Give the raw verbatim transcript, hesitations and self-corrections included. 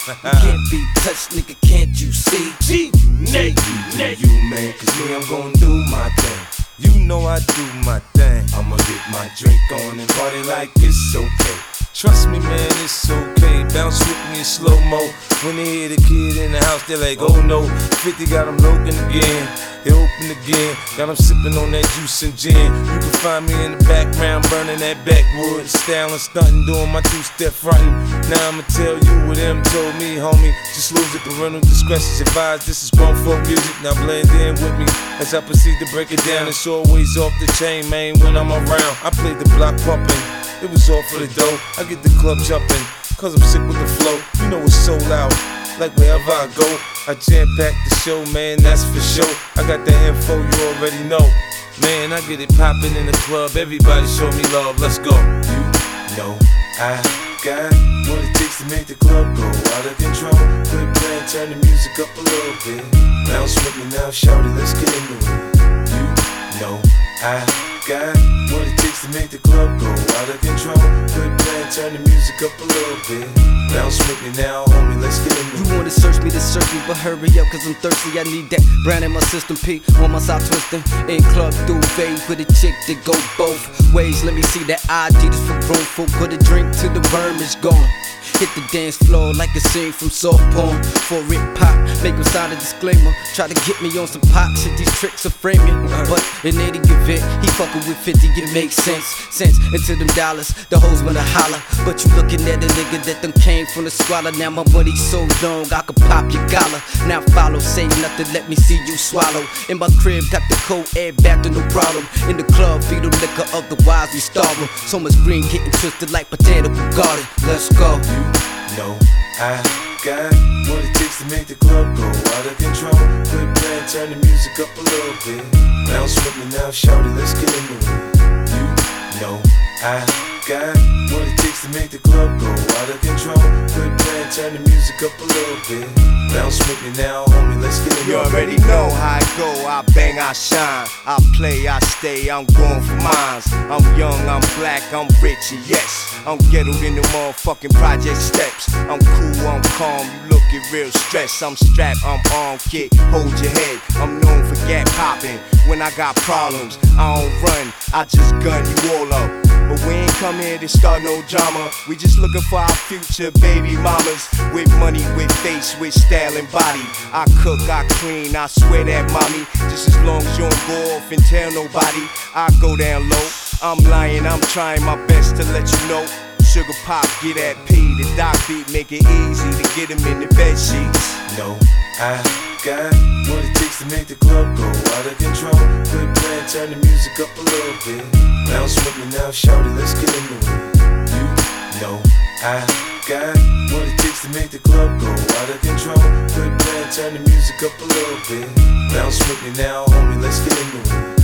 You can't be touched, nigga, can't you see? G, Nate, Nate. You, man, cause me, I'm gon' do my thing. You know I do my thing. I'ma get my drink on and party like it's okay. Trust me, man, it's okay. Bounce with me in slow-mo. When they hear the kid in the house, they're like, oh no. fifty got them looking again. They open again. Got them sipping on that juice and gin. You can find me in the background, burning that backwood. Styling, stunting, doing my two-step frontin'. Now I'ma tell you what them told me, homie. Just lose it, parental discretion's advised. This is grown folk music, now blend in with me as I proceed to break it down. It's always off the chain, man, when I'm around. I played the block pumping. It was all for the dough. I get the club jumping, cause I'm sick with the flow. You know it's so loud, like wherever I go. I jam-pack the show, man, that's for sure. I got the info, you already know. Man, I get it poppin' in the club. Everybody show me love, let's go. You know I got what it takes to make the club go out of control. Quit playing, turn the music up a little bit. Bounce with me now, shout it, let's get into it. You know I got what it takes to make the club go out of control. Quit playing, turn the music up a little bit. Bounce with me now, homie, let's get into it. You wanna search me to search me, but hurry up, cause I'm thirsty. I need that brand in my system, P on my side twisting. In club duvet with a chick that go both ways. Let me see that I D, this for grown folk. Put a drink till the worm is gone. Hit the dance floor like a scene from soft porn. For it pop, make him sign a disclaimer. Try to get me on some pop shit, these tricks are framing. But in any event, he fucking with fifty, it makes sense. Sense into them dollars, the hoes wanna holler. But you looking at a nigga that done came from the squalor. Now my money's so long, I could pop your collar. Now follow, say nothing, let me see you swallow. In my crib, got the cold air back to no problem. In the club, feed the liquor, otherwise we starving. So much green getting twisted like botanical garden. Let's go. You know I got what it takes to make the club go out of control. Quit playing, turn the music up a little bit. Bounce with me now, shout it, let's get into it. You know I got what it takes to make the club go out of control. Quit playing, turn the music up a little bit. Bounce with me now, homie, let's get into it. You already know how I go, I bang, I shine. I play, I stay, I'm going for mines. I'm young, I'm black, I'm rich, and yes, I'm ghettoed in the motherfucking project steps. I'm cool, I'm calm, you looking real stressed. I'm strapped, I'm on kick, hold your head. I'm known for gap popping. When I got problems, I don't run, I just gun you all up. But we ain't come here to start no drama. We just looking for our future baby mamas. With money, with face, with style and body. I cook, I clean, I swear that mommy. Just as long as you don't go off and tell nobody, I go down low. I'm lying, I'm trying my best to let you know. Sugar pop, get that P, the doc beat, make it easy to get him in the bed sheets. No, I got what it takes to make the club go out of control. Quit playing, turn the music up a little bit. Bounce with me now, shout it, let's get into it. You know I got what it takes to make the club go out of control. Quit playing, turn the music up a little bit. Bounce with me now, homie, let's get into it.